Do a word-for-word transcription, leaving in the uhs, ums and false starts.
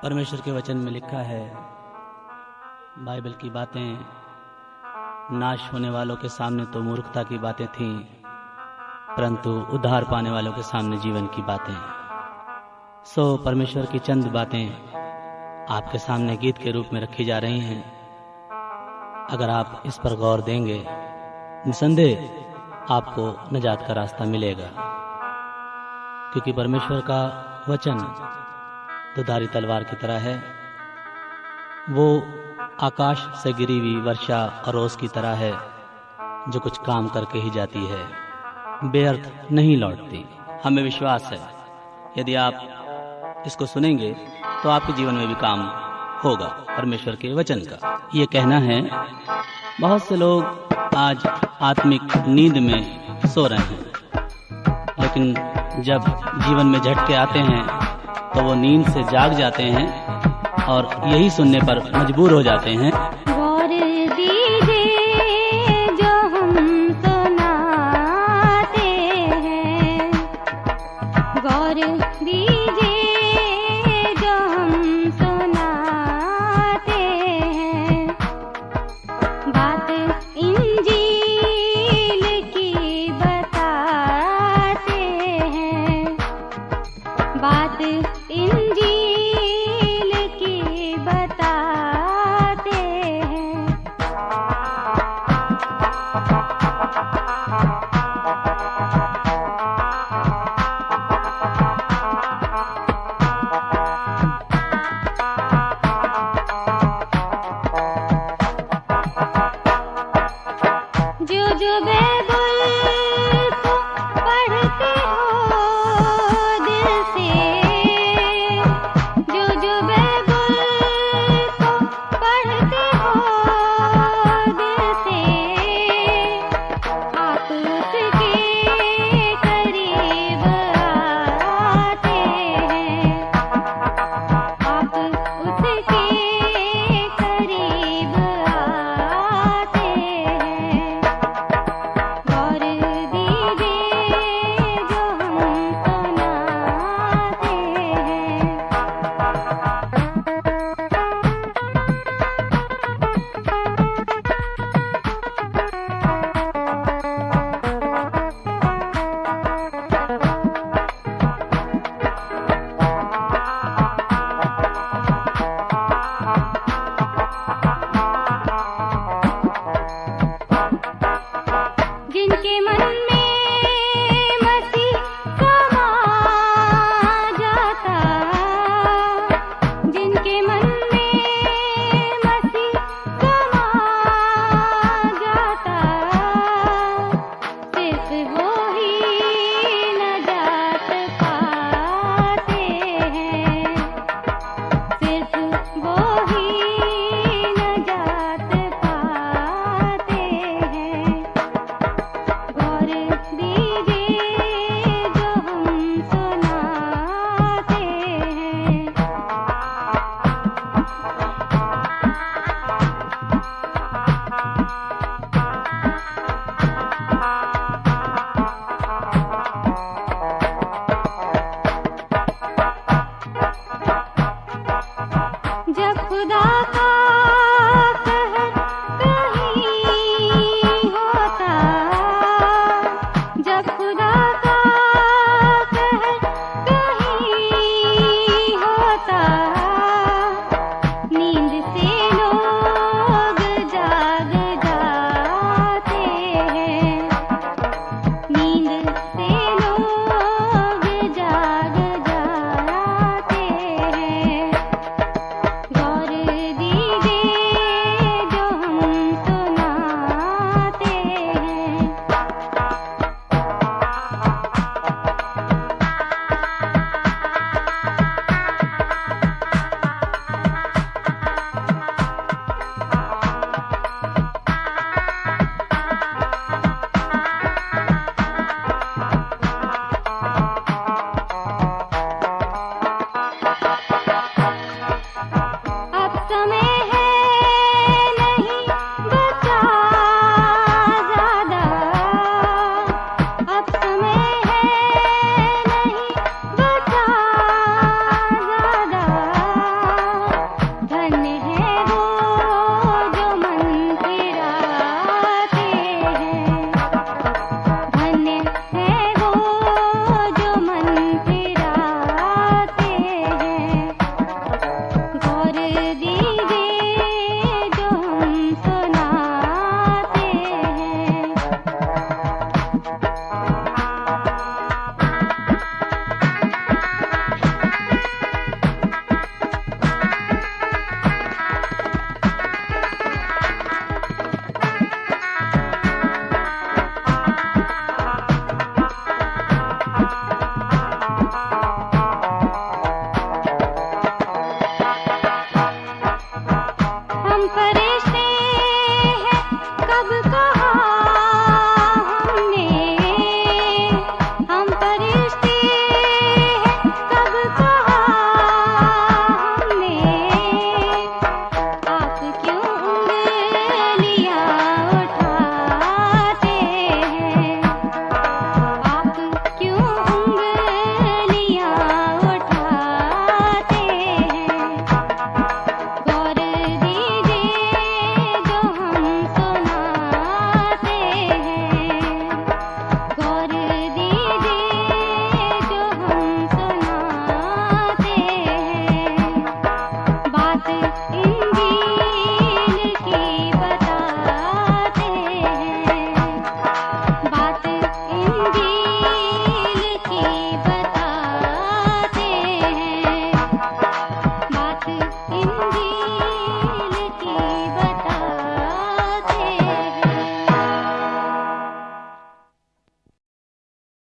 परमेश्वर के वचन में लिखा है, बाइबल की बातें नाश होने वालों के सामने तो मूर्खता की बातें थीं, परंतु उद्धार पाने वालों के सामने जीवन की बातें। सो परमेश्वर की चंद बातें आपके सामने गीत के रूप में रखी जा रही हैं। अगर आप इस पर गौर देंगे, निसंदेह आपको निजात का रास्ता मिलेगा, क्योंकि परमेश्वर का वचन दुधारी तलवार की तरह है। वो आकाश से गिरी हुई वर्षा और ओस की तरह है, जो कुछ काम करके ही जाती है, बेअर्थ नहीं लौटती। हमें विश्वास है यदि आप इसको सुनेंगे तो आपके जीवन में भी काम होगा परमेश्वर के वचन का। ये कहना है, बहुत से लोग आज आत्मिक नींद में सो रहे हैं, लेकिन जब जीवन में झटके आते हैं तो वो नींद से जाग जाते हैं और यही सुनने पर मजबूर हो जाते हैं। गौर दीजिए जो हम सुनाते हैं, गौर दीजिए जो हम सुनाते हैं। बात इंजील की बताते हैं, बात इंजील